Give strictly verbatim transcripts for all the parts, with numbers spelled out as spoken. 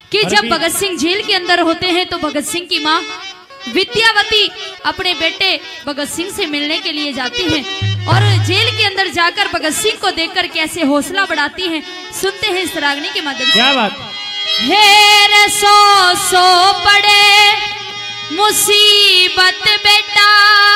कि जब भगत सिंह जेल के अंदर होते हैं तो भगत सिंह की माँ विद्यावती अपने बेटे भगत सिंह से मिलने के लिए जाती हैं और जेल के अंदर जाकर भगत सिंह को देखकर कैसे हौसला बढ़ाती हैं। सुनते हैं इस रागनी के माध्यम से। क्या बात। हेर सो सो पड़े मुसीबत बेटा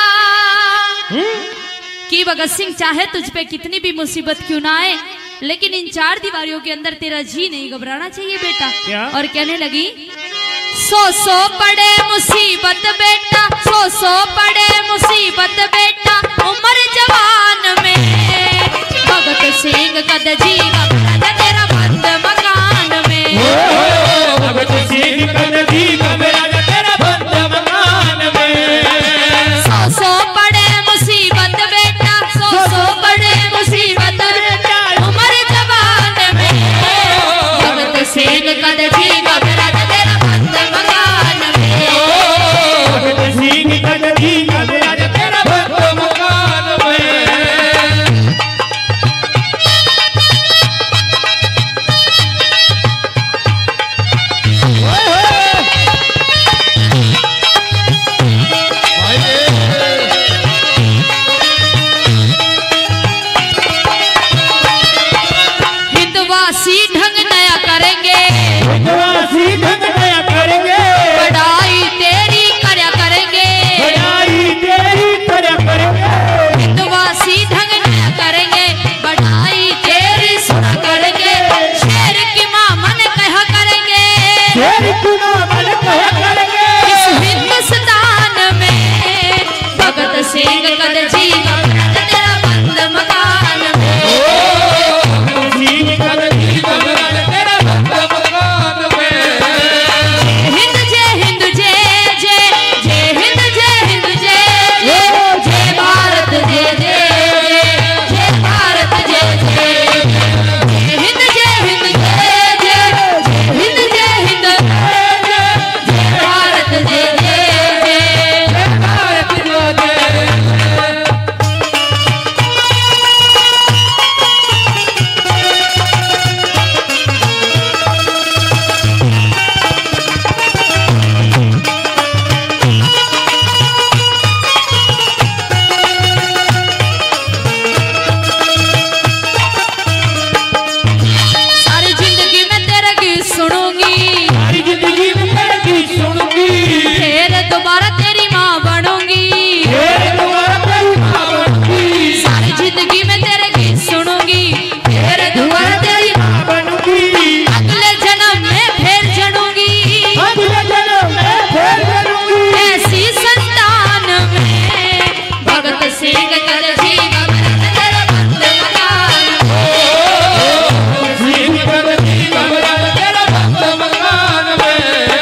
कि भगत सिंह चाहे तुझ पे कितनी भी मुसीबत क्यों ना आए, लेकिन इन चार दीवारियों के अंदर तेरा जी नहीं घबराना चाहिए बेटा। क्या? और कहने लगी सो सो पड़े मुसीबत बेटा, सो सो पड़े मुसीबत बेटा, उम्र जवान में भगत सिंह कद जी घबरा तेरा बंद मकान में। भगत सिंह कद जी घबरा तेरा बंद मकान में। सो सो पड़े मुसीबत बेटा, सो सो पड़े मुसीबत बेटा, उम्र जवान में भगत सिंह कद जी घबरा तेरा बंद मकान में। भगत सिंह कद जी घबरा तेरा बंद मकान में। हिंदवासी ढंग नया करेंगे, हिंदवासी ढंग नया करेंगे, बढ़ाई तेरी करया करेंगे, बढ़ाई तेरी करया करेंगे। हिंदवासी ढंग नया करेंगे, बढ़ाई तेरी सुना करेंगे, शेर की माँ मन कहा करेंगे, शेर की माँ मन कहा करेंगे। इस हिंदुस्तान में भगत सिंह कद जी घबरा तेरा बंद मकान में। भगत सिंह कद जी घबरा तेरा बंद मकान में। हिंद जय हिंद जय जय जय हिंद जय हिंद जय जय जय भारत जय जय जय जय भारत जय जय जय हिंद जय हिंद जय जय जय हिंद जय हिंद जय जय भारत जय जय जय भारत जो जय। सारी जिंदगी में तेरा गीत सुनूंगी, सारी जिंदगी में तेरा गीत सुनूंगी, फिर दोबारा तेरी माँ बनूंगी, फिर दोबारा तेरी माँ बनूंगी। सारी जिंदगी में तेरे गीत सुनूंगी, फिर दोबारा तेरी माँ बनूंगी, अगले जन्म में फिर जनूंगी, अगले जन्म में फिर बनूंगी। ऐसी संतान में भगत सिंह कद जी घबरा तेरा बंद मकान में। सिंह कद जी घबरा तेरा बंद मकान में।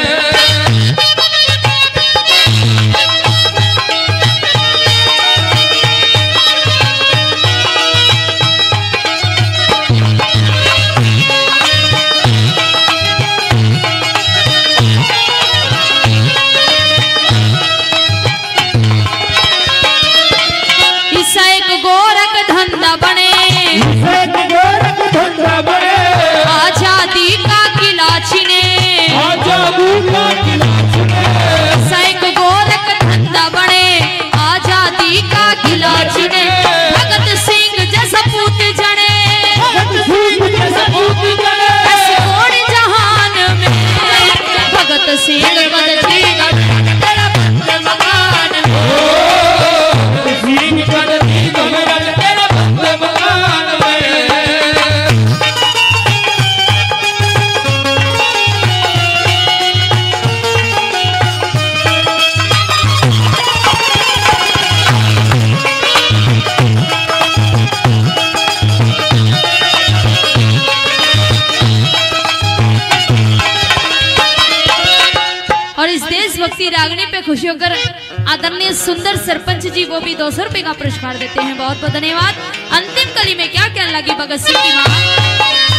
ईसा एक गोरख धंधा बने, एक गोरख धंधा बने, आजादी का किला छिने, आजादी का किला छिने। ईसा एक गोरख धंधा बने, आजादी का किला छिने, भगत सिंह जैसा पूत जने, भगत सिंह जैसा पूत जने, ऐसे कौन जहान में भगत सिंह कद जी घबरा तेरा बंद मकान में। सिंह कद जी घबरा तेरा बंद मकान में। और इस देशभक्ति रागनी पे खुशी होकर आदरणीय सुंदर सरपंच जी वो भी दो सौ रुपए का पुरस्कार देते हैं। बहुत बहुत धन्यवाद। अंतिम कली में क्या कहने लगी भगत सिंह की माँ।